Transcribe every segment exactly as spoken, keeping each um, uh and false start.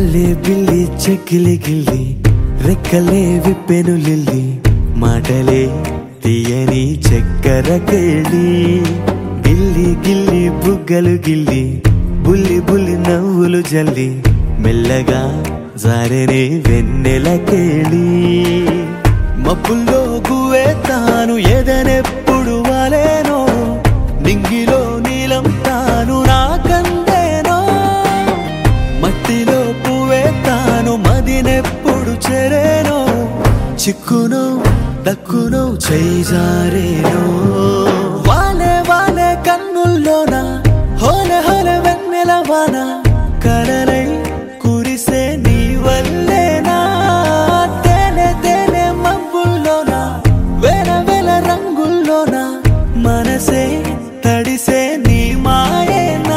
అల్లే బిల్లి చెక్కిలి గిల్లి రెక్కలే విప్పెను లిల్లి మాటలే తీయని చక్కెర కేళి గిల్లి గిల్లి బుగ్గలు గిల్లి బుల్లి బుల్లి నవ్వులు జల్లి మెల్లగా జారెనే వెన్నెల కేళి మబ్బుల్లో గువే తాను ఎదనెప్పుడు వాలేనో నింగిలో నీలం తాను నాకందేనో మట్టిలో పువ్వే తాను మదినెప్పుడు చెరేనో చిక్కునో దక్కునో చేజారేనో వాలే వాలే కన్నుల్లోన హోలే హోలే వెన్నెల వాన కలలై కురిసే నీ వల్లేనా తేనె తేనె మబ్బుల్లోన వేల వేల రంగుల్లోన మనసే తడిసే నీ మాయేనా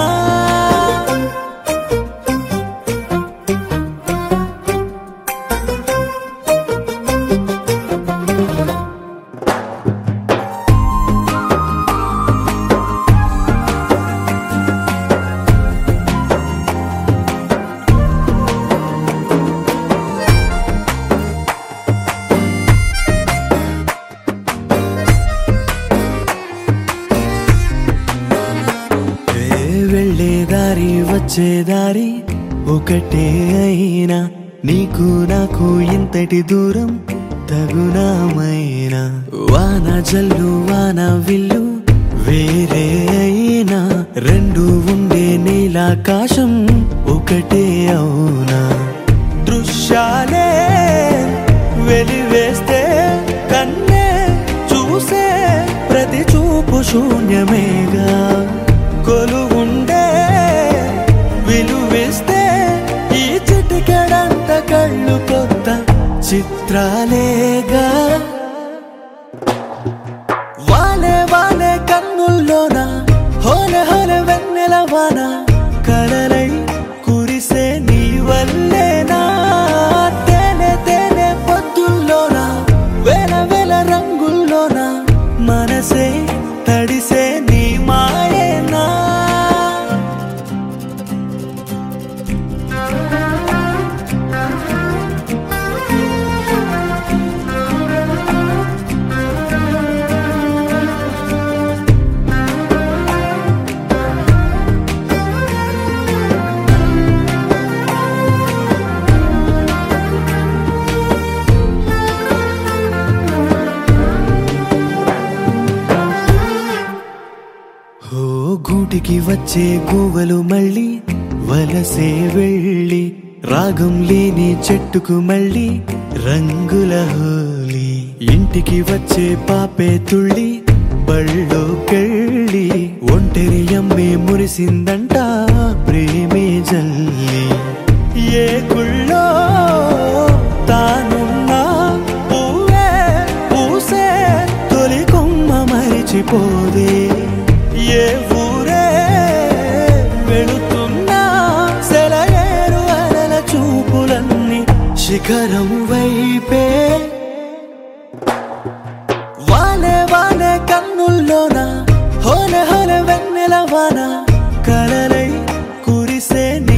వెళ్ళేదారి వచ్చేదారి ఒకటే అయినా నీకు నాకు ఇంతటి దూరం తగునామైనా వాన జల్లు వాన విల్లు వేరే అయినా రెండు ఉండే నీలాకాశం ఒకటే అవునా దృశ్యాలే వెలివేస్తే కన్నే చూసే ప్రతి చూపు శూన్యమేగా కొలువుండే విలువిస్తే ఈ చిటికెడంత కళ్ళు కొత్త చిత్రాలేగా వాలే వాలే కన్నుల్లోన హోలే హోలే వెన్నెల వాన కలలై కురిసే నీ వల్లేనా తేనె తేనె పొద్దుల్లోన వేల వేల రంగుల్లోన మనసే తడిసే నీ మాయేనా గూటికి వచ్చే గువ్వలు మళ్ళీ వలసే వెళ్ళి రాగం లేని చెట్టుకు మళ్ళీ రంగుల హోలీ ఇంటికి వచ్చే పాపే తుళ్ళి బళ్ళోకెళ్ళి ఒంటరి అమ్మే మురిసిందంట ప్రేమే జల్లి ఏ గుళ్ళో తానున్నా పువ్వే పూసే తొలి కొమ్మ మరిచిపోదే ఏ ఊరే వెళుతున్నా సెలయేరు అలల చూపులన్నీ శిఖరం వైపే వాలే వాలే కన్నుల్లోన హోలే హోలే వెన్నెల వాన కలలై కురిసే